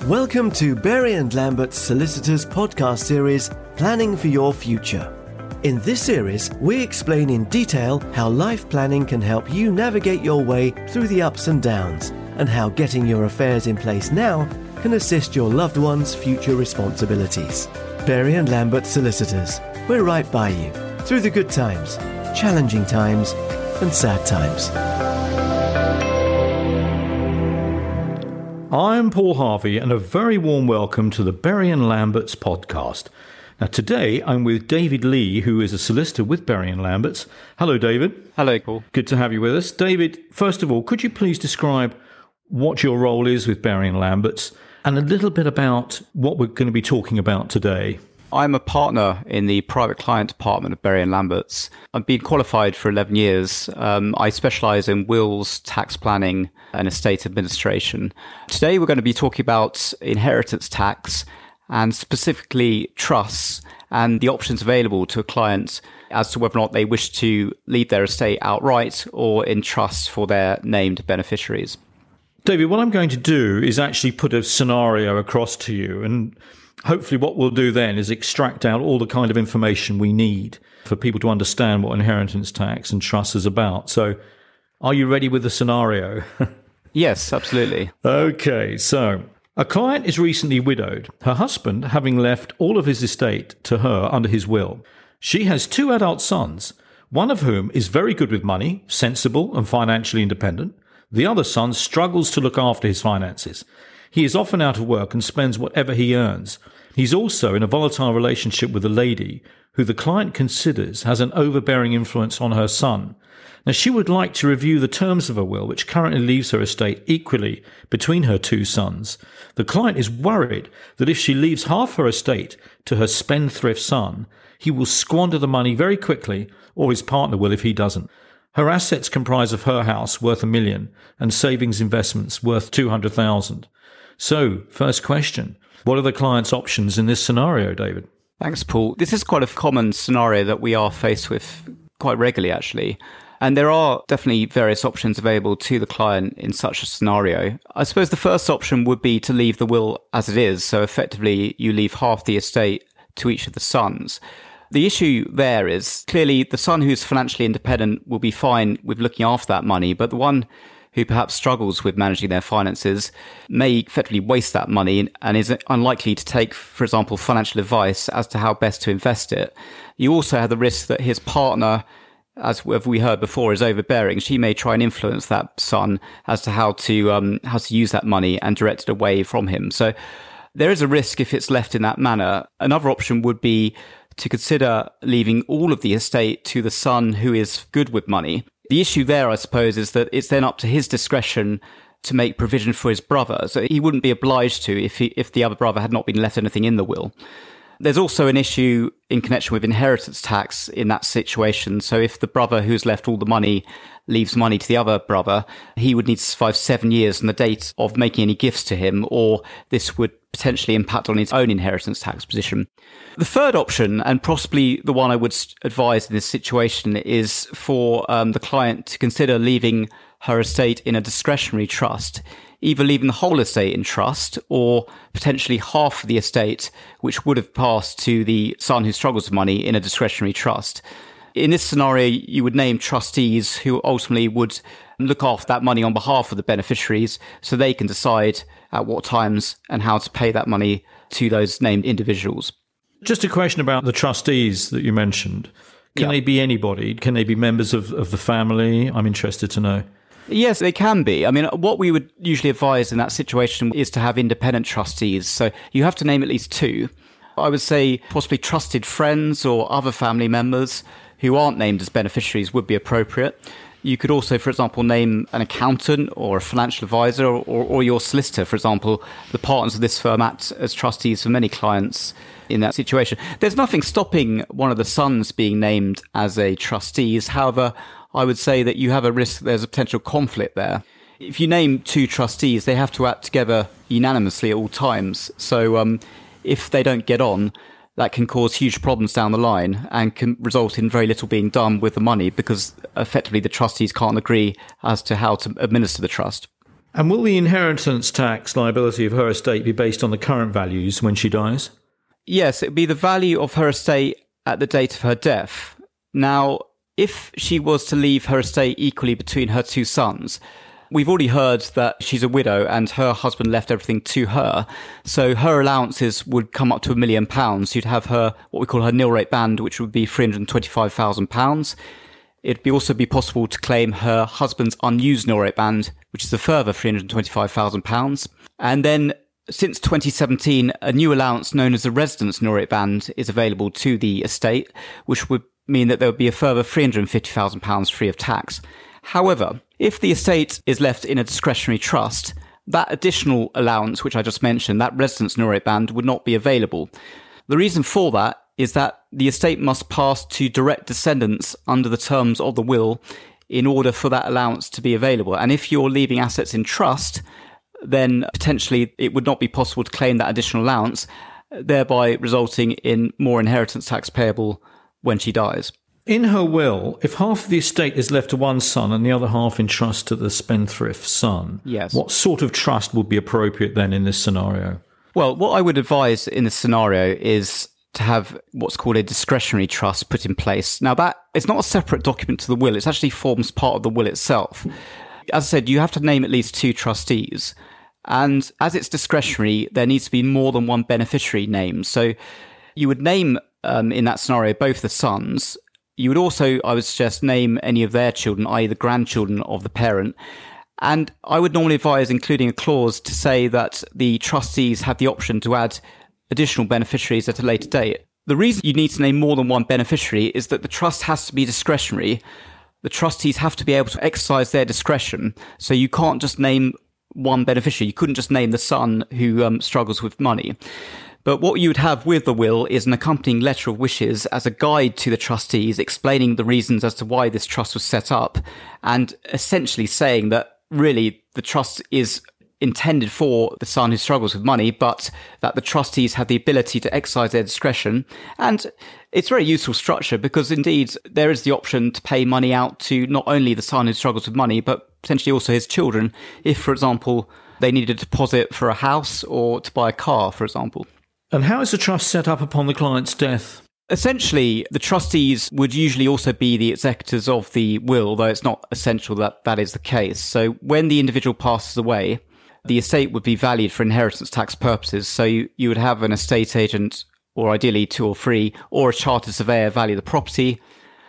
Welcome to Berry and Lambert's Solicitors podcast series, Planning for Your Future. In this series, we explain in detail how life planning can help you navigate your way through the ups and downs, and how getting your affairs in place now can assist your loved one's future responsibilities. Berry and Lambert Solicitors, we're right by you through the good times, challenging times, and sad times. I'm Paul Harvey, and a very warm welcome to the Berry and Lambert's podcast. Now, today I'm with David Lee, who is a solicitor with Berry and Lambert's. Hello, David. Hello, Paul. Good to have you with us. David, first of all, could you please describe what your role is with Berry and Lambert's and a little bit about what we're going to be talking about today? I'm a partner in the private client department of Berry and Lambert's. I've been qualified for 11 years. I specialise in wills, tax planning and estate administration. Today we're going to be talking about inheritance tax and specifically trusts and the options available to a client as to whether or not they wish to leave their estate outright or in trust for their named beneficiaries. David, what I'm going to do is actually put a scenario across to you, and hopefully what we'll do then is extract out all the kind of information we need for people to understand what inheritance tax and trust is about. So are you ready with the scenario? Yes, absolutely. Okay, so a client is recently widowed, her husband having left all of his estate to her under his will. She has two adult sons, one of whom is very good with money, sensible and financially independent. The other son struggles to look after his finances. He is often out of work and spends whatever he earns. He's also in a volatile relationship with a lady who the client considers has an overbearing influence on her son. Now, she would like to review the terms of her will, which currently leaves her estate equally between her two sons. The client is worried that if she leaves half her estate to her spendthrift son, he will squander the money very quickly, or his partner will if he doesn't. Her assets comprise of her house worth $1 million and savings investments worth $200,000. So, first question, what are the client's options in this scenario, David? Thanks, Paul. This is quite a common scenario that we are faced with quite regularly, actually. And there are definitely various options available to the client in such a scenario. I suppose the first option would be to leave the will as it is. So effectively, you leave half the estate to each of the sons. The issue there is clearly the son who's financially independent will be fine with looking after that money, but the one who perhaps struggles with managing their finances may effectively waste that money and is unlikely to take, for example, financial advice as to how best to invest it. You also have the risk that his partner, as we heard before, is overbearing. She may try and influence that son as to how to use that money and direct it away from him. So there is a risk if it's left in that manner. Another option would be to consider leaving all of the estate to the son who is good with money. The issue there, I suppose, is that it's then up to his discretion to make provision for his brother. So he wouldn't be obliged to if the other brother had not been left anything in the will. There's also an issue in connection with inheritance tax in that situation. So if the brother who's left all the money leaves money to the other brother, he would need to survive 7 years from the date of making any gifts to him, or this would potentially impact on his own inheritance tax position. The third option, and possibly the one I would advise in this situation, is for the client to consider leaving her estate in a discretionary trust, either leaving the whole estate in trust or potentially half of the estate, which would have passed to the son who struggles with money, in a discretionary trust. In this scenario, you would name trustees who ultimately would look after that money on behalf of the beneficiaries so they can decide at what times and how to pay that money to those named individuals. Just a question about the trustees that you mentioned. Can they be anybody? Can they be members of the family? I'm interested to know. Yes, they can be. I mean, what we would usually advise in that situation is to have independent trustees. So you have to name at least two. I would say possibly trusted friends or other family members who aren't named as beneficiaries would be appropriate. You could also, for example, name an accountant or a financial advisor or your solicitor. For example, the partners of this firm act as trustees for many clients in that situation. There's nothing stopping one of the sons being named as a trustee. However, I would say that you have a risk that there's a potential conflict there. If you name two trustees, they have to act together unanimously at all times. So if they don't get on, that can cause huge problems down the line and can result in very little being done with the money because effectively the trustees can't agree as to how to administer the trust. And will the inheritance tax liability of her estate be based on the current values when she dies? Yes, it would be the value of her estate at the date of her death. Now, if she was to leave her estate equally between her two sons, we've already heard that she's a widow and her husband left everything to her. So her allowances would come up to £1 million. You'd have her, what we call her nil rate band, which would be £325,000. It'd also be possible to claim her husband's unused nil rate band, which is a further £325,000. And then since 2017, a new allowance known as the residence nil rate band is available to the estate, which would mean that there would be a further £350,000 free of tax. However, if the estate is left in a discretionary trust, that additional allowance, which I just mentioned, that residence nil rate band, would not be available. The reason for that is that the estate must pass to direct descendants under the terms of the will in order for that allowance to be available. And if you're leaving assets in trust, then potentially it would not be possible to claim that additional allowance, thereby resulting in more inheritance tax payable when she dies. In her will, if half of the estate is left to one son and the other half in trust to the spendthrift son, yes, what sort of trust would be appropriate then in this scenario? Well, what I would advise in this scenario is to have what's called a discretionary trust put in place. Now, that it's not a separate document to the will. It actually forms part of the will itself. As I said, you have to name at least 2 trustees. And as it's discretionary, there needs to be more than one beneficiary named. So you would name, in that scenario, both the sons. You would also, I would suggest, name any of their children, i.e. the grandchildren of the parent. And I would normally advise including a clause to say that the trustees have the option to add additional beneficiaries at a later date. The reason you need to name more than one beneficiary is that the trust has to be discretionary. The trustees have to be able to exercise their discretion. So you can't just name one beneficiary. You couldn't just name the son who struggles with money. But what you would have with the will is an accompanying letter of wishes as a guide to the trustees, explaining the reasons as to why this trust was set up, and essentially saying that really the trust is intended for the son who struggles with money, but that the trustees have the ability to exercise their discretion. And it's a very useful structure because indeed there is the option to pay money out to not only the son who struggles with money, but potentially also his children, if, for example, they need a deposit for a house or to buy a car, for example. And how is the trust set up upon the client's death? Essentially, the trustees would usually also be the executors of the will, though it's not essential that that is the case. So when the individual passes away, the estate would be valued for inheritance tax purposes. So you would have an estate agent, or ideally 2 or 3, or a chartered surveyor value the property.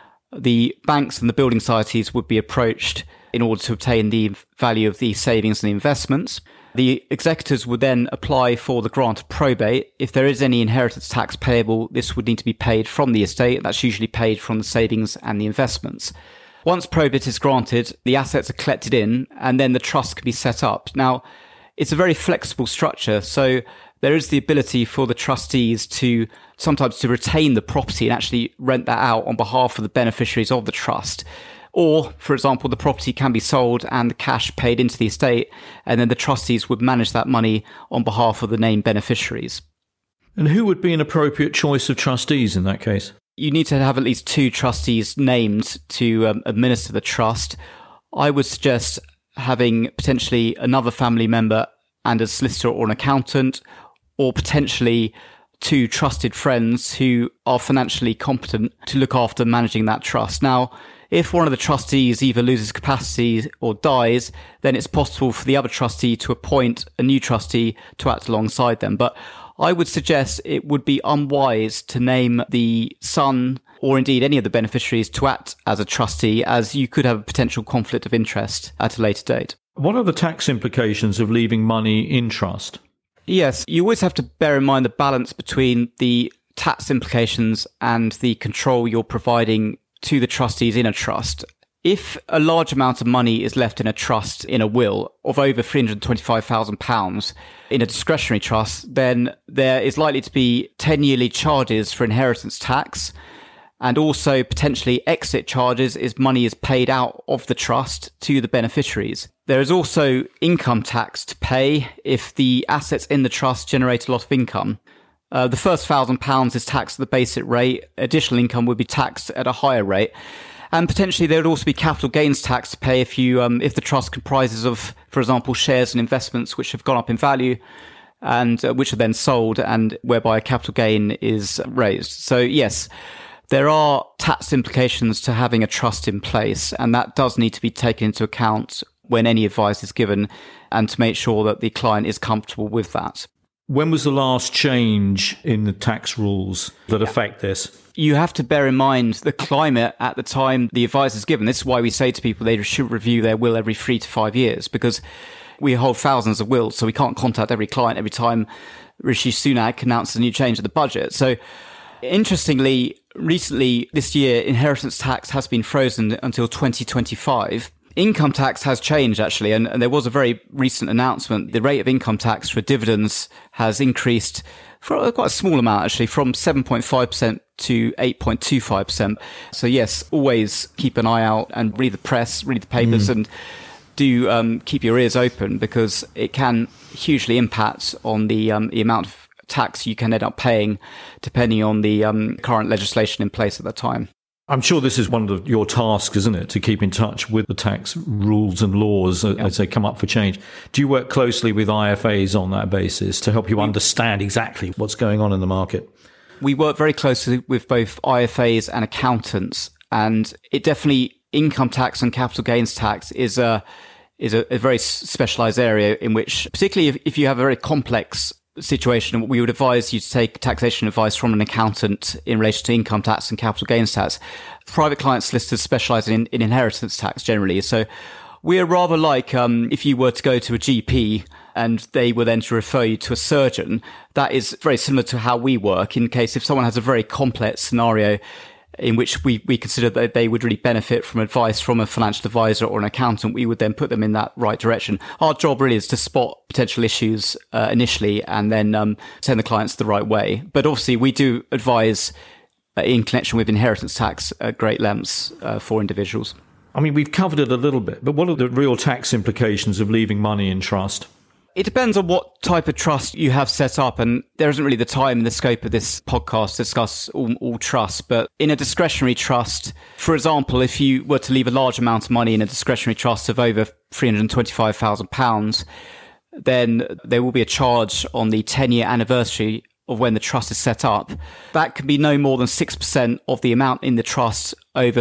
The banks and the building societies would be approached in order to obtain the value of the savings and the investments. The executors would then apply for the grant of probate. If there is any inheritance tax payable, this would need to be paid from the estate. That's usually paid from the savings and the investments. Once probate is granted, the assets are collected in, and then the trust can be set up. Now, it's a very flexible structure, so there is the ability for the trustees to sometimes to retain the property and actually rent that out on behalf of the beneficiaries of the trust. Or, for example, the property can be sold and the cash paid into the estate, and then the trustees would manage that money on behalf of the named beneficiaries. And who would be an appropriate choice of trustees in that case? You need to have at least 2 trustees named to administer the trust. I would suggest having potentially another family member and a solicitor or an accountant, or potentially 2 trusted friends who are financially competent to look after managing that trust. Now, if one of the trustees either loses capacity or dies, then it's possible for the other trustee to appoint a new trustee to act alongside them. But I would suggest it would be unwise to name the son or indeed any of the beneficiaries to act as a trustee, as you could have a potential conflict of interest at a later date. What are the tax implications of leaving money in trust? Yes, you always have to bear in mind the balance between the tax implications and the control you're providing to the trustees in a trust. If a large amount of money is left in a trust in a will of over £325,000 in a discretionary trust, then there is likely to be 10 yearly charges for inheritance tax, and also potentially exit charges as money is paid out of the trust to the beneficiaries. There is also income tax to pay if the assets in the trust generate a lot of income. The first £1,000 is taxed at the basic rate. Additional income would be taxed at a higher rate. And potentially there would also be capital gains tax to pay if the trust comprises of, for example, shares and investments which have gone up in value and which are then sold, and whereby a capital gain is raised. So yes, there are tax implications to having a trust in place, and that does need to be taken into account when any advice is given, and to make sure that the client is comfortable with that. When was the last change in the tax rules that affect this? You have to bear in mind the climate at the time the advice is given. This is why we say to people they should review their will every 3 to 5 years, because we hold thousands of wills, so we can't contact every client every time Rishi Sunak announces a new change of the budget. So interestingly, recently this year, inheritance tax has been frozen until 2025. Income tax has changed, actually, and there was a very recent announcement. The rate of income tax for dividends has increased for quite a small amount, actually, from 7.5% to 8.25%. So yes, always keep an eye out and read the press, read the papers, and do keep your ears open, because it can hugely impact on the amount of tax you can end up paying, depending on the current legislation in place at the time. I'm sure this is one of your tasks, isn't it, to keep in touch with the tax rules and laws as they come up for change. Do you work closely with IFAs on that basis to help you understand exactly what's going on in the market? We work very closely with both IFAs and accountants, and it definitely, income tax and capital gains tax is a very specialized area in which, particularly if you have a very complex situation, we would advise you to take taxation advice from an accountant in relation to income tax and capital gains tax. Private client solicitors specialize in inheritance tax generally. So we are rather like if you were to go to a GP and they were then to refer you to a surgeon. That is very similar to how we work, in case if someone has a very complex scenario in which we consider that they would really benefit from advice from a financial advisor or an accountant, we would then put them in that right direction. Our job really is to spot potential issues initially, and then send the clients the right way. But obviously we do advise in connection with inheritance tax at great lengths for individuals. I mean, we've covered it a little bit, but what are the real tax implications of leaving money in trust? It depends on what type of trust you have set up, and there isn't really the time in the scope of this podcast to discuss all trusts. But in a discretionary trust, for example, if you were to leave a large amount of money in a discretionary trust of over £325,000, then there will be a charge on the 10-year anniversary of when the trust is set up. That can be no more than 6% of the amount in the trust over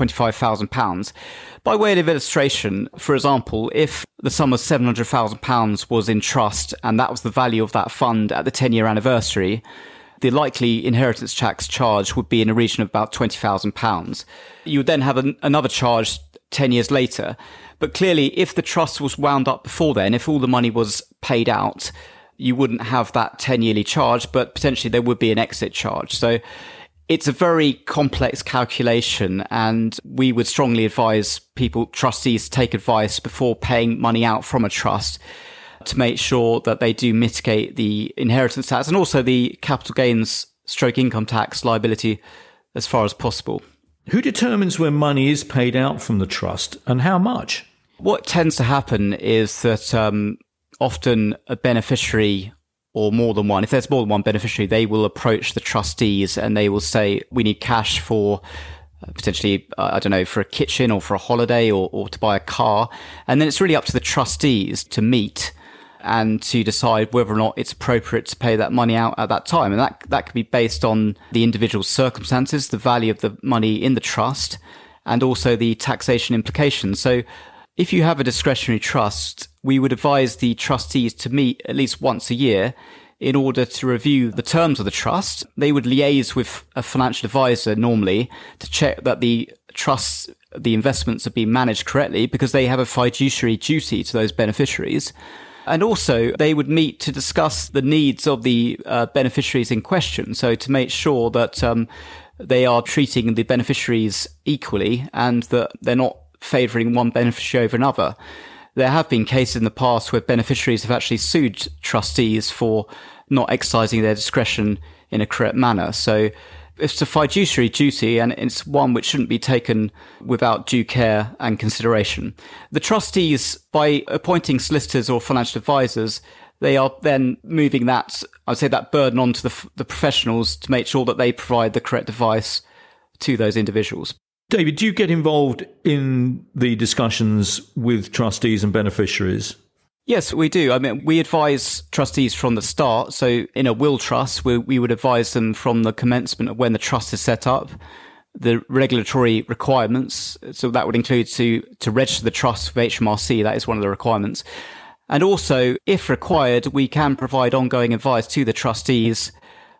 £325,000. By way of illustration, for example, if the sum of £700,000 was in trust and that was the value of that fund at the 10-year anniversary, the likely inheritance tax charge would be in a region of about £20,000. You would then have another charge 10 years later. But clearly, if the trust was wound up before then, if all the money was paid out, you wouldn't have that 10-yearly charge, but potentially there would be an exit charge. So it's a very complex calculation, and we would strongly advise trustees, to take advice before paying money out from a trust to make sure that they do mitigate the inheritance tax and also the capital gains / income tax liability as far as possible. Who determines when money is paid out from the trust and how much? What tends to happen is that often a beneficiary, or more than one, if there's more than one beneficiary, they will approach the trustees and they will say, we need cash for potentially, for a kitchen or for a holiday or to buy a car. And then it's really up to the trustees to meet and to decide whether or not it's appropriate to pay that money out at that time. And that could be based on the individual circumstances, the value of the money in the trust, and also the taxation implications. So if you have a discretionary trust, we would advise the trustees to meet at least once a year in order to review the terms of the trust. They would liaise with a financial advisor normally to check that the trusts, the investments are being managed correctly, because they have a fiduciary duty to those beneficiaries. And also they would meet to discuss the needs of the beneficiaries in question. So to make sure that they are treating the beneficiaries equally and that they're not favouring one beneficiary over another. There have been cases in the past where beneficiaries have actually sued trustees for not exercising their discretion in a correct manner. So it's a fiduciary duty, and it's one which shouldn't be taken without due care and consideration. The trustees, by appointing solicitors or financial advisors, they are then moving that burden onto the professionals to make sure that they provide the correct advice to those individuals. David, do you get involved in the discussions with trustees and beneficiaries? Yes, we do. I mean, we advise trustees from the start. So in a will trust, we would advise them from the commencement of when the trust is set up, the regulatory requirements. So that would include to register the trust with HMRC. That is one of the requirements. And also, if required, we can provide ongoing advice to the trustees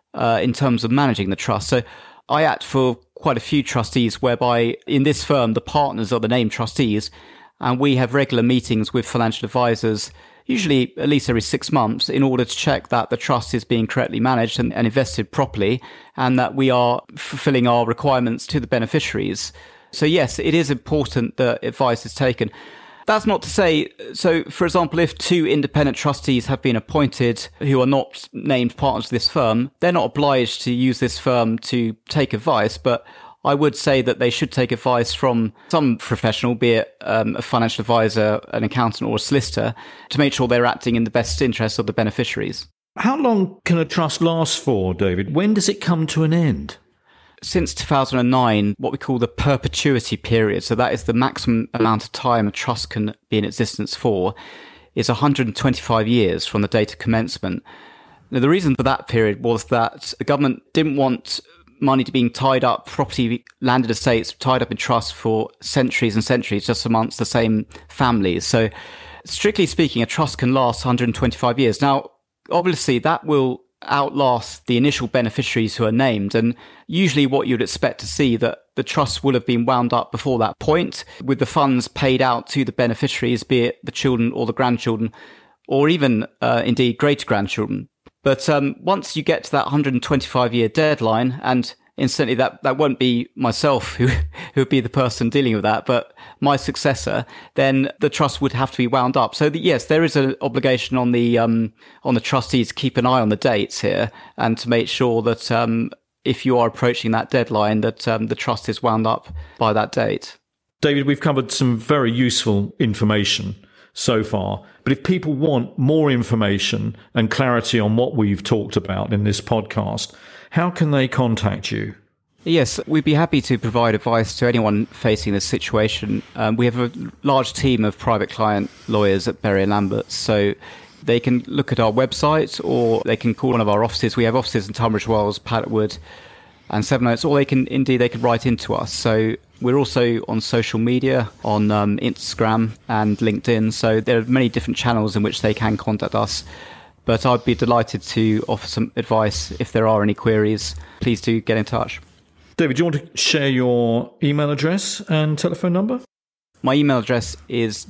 in terms of managing the trust. So I act for quite a few trustees whereby in this firm, the partners are the named trustees, and we have regular meetings with financial advisors, usually at least every 6 months, in order to check that the trust is being correctly managed and invested properly, and that we are fulfilling our requirements to the beneficiaries. So yes, it is important that advice is taken. That's not to say, so for example, if 2 independent trustees have been appointed who are not named partners of this firm, they're not obliged to use this firm to take advice, but I would say that they should take advice from some professional, be it a financial advisor, an accountant or a solicitor, to make sure they're acting in the best interest of the beneficiaries. How long can a trust last for, David? When does it come to an end? Since 2009, what we call the perpetuity period, so that is the maximum amount of time a trust can be in existence for, is 125 years from the date of commencement. Now, the reason for that period was that the government didn't want money to being tied up, property, landed estates tied up in trust for centuries and centuries just amongst the same families. So strictly speaking, a trust can last 125 years. Now, obviously, that will outlast the initial beneficiaries who are named, and usually what you'd expect to see that the trust will have been wound up before that point, with the funds paid out to the beneficiaries, be it the children or the grandchildren, or even indeed great grandchildren. But once you get to that 125-year deadline, and incidentally that won't be myself who would be the person dealing with that, but my successor, then the trust would have to be wound up. So yes, there is an obligation on the trustees to keep an eye on the dates here and to make sure that if you are approaching that deadline, that the trust is wound up by that date. David, we've covered some very useful information so far, but if people want more information and clarity on what we've talked about in this podcast, how can they contact you? Yes, we'd be happy to provide advice to anyone facing this situation. We have a large team of private client lawyers at Berry & Lamberts, so they can look at our website or they can call one of our offices. We have offices in Tunbridge Wells, Paddock Wood and Sevenoaks, or they can write into us. So we're also on social media, on Instagram and LinkedIn. So there are many different channels in which they can contact us. But I'd be delighted to offer some advice if there are any queries. Please do get in touch. David, do you want to share your email address and telephone number? My email address is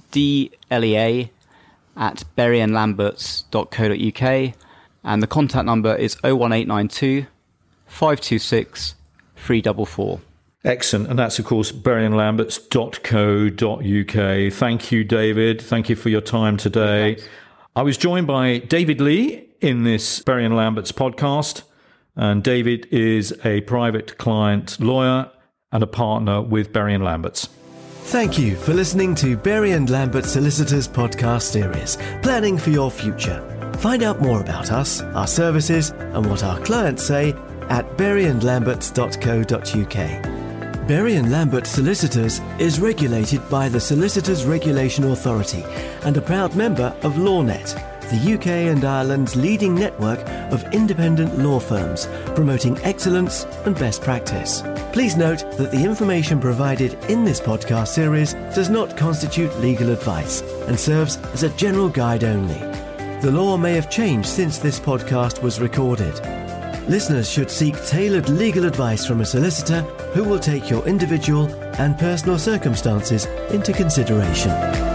dlea@berryandlamberts.co.uk, and the contact number is 01892 526 344. Excellent. And that's, of course, berryandlamberts.co.uk. Thank you, David. Thank you for your time today. Thanks. I was joined by David Lee in this Berry & Lamberts podcast. And David is a private client lawyer and a partner with Berry & Lamberts. Thank you for listening to Berry & Lambert Solicitors podcast series, Planning for Your Future. Find out more about us, our services, and what our clients say at berryandlamberts.co.uk. Berry & Lambert Solicitors is regulated by the Solicitors Regulation Authority and a proud member of LawNet, the UK and Ireland's leading network of independent law firms promoting excellence and best practice. Please note that the information provided in this podcast series does not constitute legal advice and serves as a general guide only. The law may have changed since this podcast was recorded. Listeners should seek tailored legal advice from a solicitor who will take your individual and personal circumstances into consideration.